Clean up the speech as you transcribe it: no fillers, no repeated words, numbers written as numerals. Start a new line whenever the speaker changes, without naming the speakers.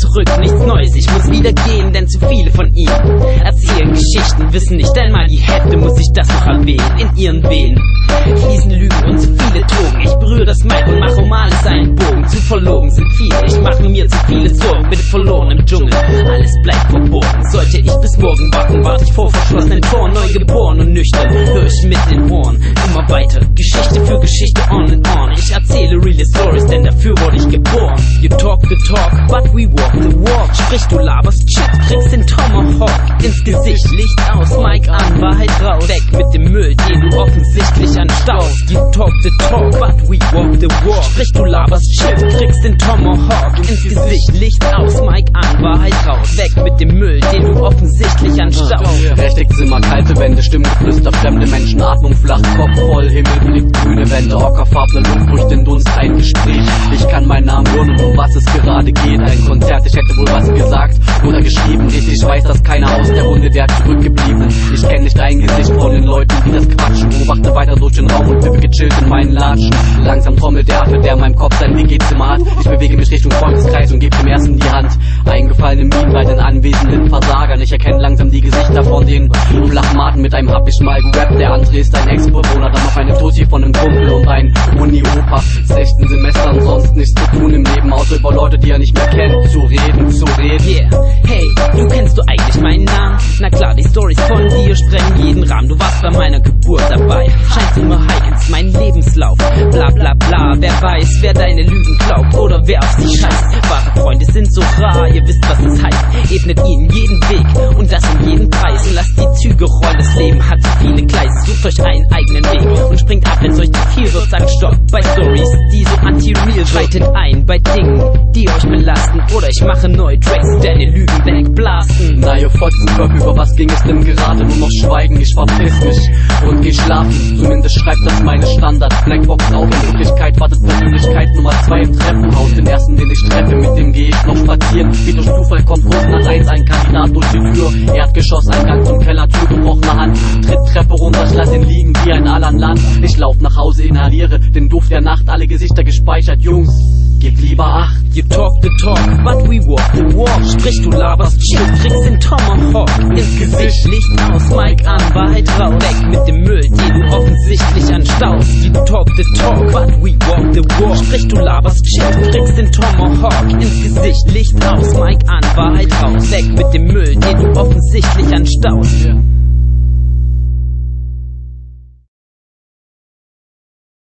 zurück, nichts Neues, ich muss wieder gehen, denn zu viele von ihnen erzählen Geschichten, wissen nicht einmal die Hälfte, muss ich das noch erwähnen. In ihren Venen fließen Lügen und zu viele Drogen. Ich berühre das Mic und mache um alles einen Bogen. Zu verlogen sind viele, ich mache mir zu viele Sorgen. Bin verloren im Dschungel, alles bleibt verborgen. Sollte ich bis morgen warten, warte ich vor verschlossenen Toren. Neugeboren und nüchtern, höre ich mit den Ohren immer weiter, Geschichte für Geschichte, on and on. Ich erzähle reale Stories, denn dafür wurde ich geboren. You talk the talk, but we walk the walk. Sprich, du laberst Shit, kriegst den Tomahawk ins Gesicht. Licht aus, Mic an, Wahrheit raus. Weg mit dem Müll, den du offensichtlich anstaust. You talk the talk, but we walk the walk. Sprich, du laberst Shit, kriegst den Tomahawk ins Gesicht. Licht aus, Mic an, Wahrheit raus. Weg mit dem Müll, den du offensichtlich anstaust.
Rechteckszimmer, kalte Wände, Stimmengeflüster, fremde Menschen, Atmung flach, Kopf voll, Himmelblick, grüne Wände, ockerfarbene Luft durch den Dunst, ein Gespräch. Ich kann meinen Namen hören und um was es gerade geht. Ein Konzert, ich hätte wohl was gesagt oder geschrieben. Ich weiß, dass keiner aus der Runde der zurückgeblieben. Ich kenn nicht ein Gesicht von den Leuten, die das quatschen. Beobachte weiter durch den Raum und bleibe gechillt in meinen Latschen. Langsam trommelt der Affe, der in meinem Kopf sein WG-Zimmer hat. Ich bewege mich Richtung Freundeskreis und gebe dem ersten die Hand. Eingefallene Minen bei den anwesenden Versagern. Ich erkenne langsam die Gesichter von den Flachmaten. Mit einem hab ich mal gerappt. Der andere ist ein Ex-Bewohner. Dann noch eine Tussi von einem Kumpel und ein Uni-Opa. 16 Semestern, sonst nichts zu tun im Leben, außer über Leute, die er nicht mehr kennt, zu reden.
Yeah, hey, du kennst du eigentlich meinen Namen? Na klar, die Storys von dir sprengen jeden Rahmen. Du warst bei meiner Geburt dabei, scheinst immer heigens, mein Lebenslauf. Bla bla bla, wer weiß, wer deine Lügen glaubt oder wer auf sie scheißt. Wahre Freunde sind so rar, ihr wisst, was es heißt. Ebnet ihnen jeden Weg und das um jeden Preis. Und lasst die Züge rollen, das Leben hat zu viele Gleise. Sucht euch einen eigenen Weg und springt ab, wenn's euch zu viel wird. Sagt Stopp bei Stories, die so anti-real sind. Schreitet ein bei Dingen, die euch belasten. Oder ich mache neue Tracks, deine Lügen wegblasten.
Na ihr Fotzenkopf, über was ging es denn gerade? Nur noch schweigen, ich verpiss mich und geh schlafen. Zumindest schreibt das meine Standard. Blackbox auf, in Wirklichkeit wartet Persönlichkeit Nummer 2 im Treppenhaus. Den ersten, den ich treffe, mit dem geh ich noch spazieren. Wie durch Zufall kommt kurz nach 1 ein Kandidat durch die Tür. Erdgeschoss, Eingang zum Keller, Tür gebrochene Hand. Tritt Treppe runter, ich lass ihn liegen wie ein Alan-Land. Ich lauf nach Hause, inhaliere den Duft der Nacht. Alle Gesichter gespeichert, Jungs, gebt lieber Acht.
You talk the talk, but we walk the walk. Sprich, du laberst Shit, kriegst den Tomahawk ins Gesicht. Licht aus, Mic an, Wahrheit raus. Weg mit dem Müll, den du offensichtlich anstaust. You talk the talk, but we walk the walk. Sprich, du laberst Shit, kriegst den Tomahawk ins Gesicht. Licht aus, Mic an, Wahrheit raus. Weg mit dem Müll, den du offensichtlich anstaust.